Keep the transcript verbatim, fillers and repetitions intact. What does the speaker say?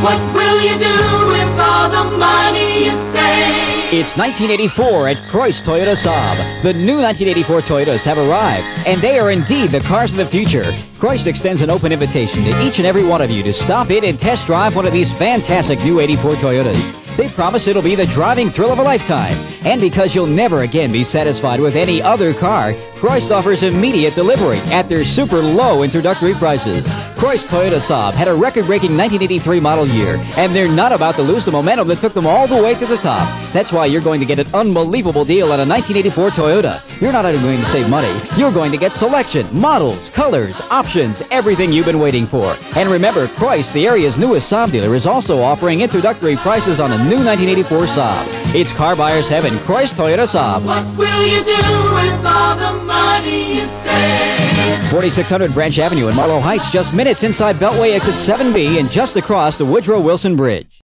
What will you do with all the money you save? It's nineteen eighty-four at Croyce Toyota Saab. The new nineteen eighty-four Toyotas have arrived, and they are indeed the cars of the future. Croyce extends an open invitation to each and every one of you to stop in and test drive one of these fantastic new eighty-four Toyotas. They promise it'll be the driving thrill of a lifetime. And because you'll never again be satisfied with any other car, Croyce offers immediate delivery at their super low introductory prices. Croyce Toyota Saab had a record-breaking nineteen eighty-three model year, and they're not about to lose the momentum that took them all the way to the top. That's why you're going to get an unbelievable deal on a nineteen eighty-four Toyota. You're not only going to save money, you're going to get selection, models, colors, options, everything you've been waiting for. And remember, Croyce, the area's newest Saab dealer, is also offering introductory prices on a new nineteen eighty-four Saab. It's car buyer's heaven, Croyce Toyota Saab. What will you do with all the money you save? forty-six hundred Branch Avenue in Marlow Heights, just minutes inside Beltway exit seven B and just across the Woodrow Wilson Bridge.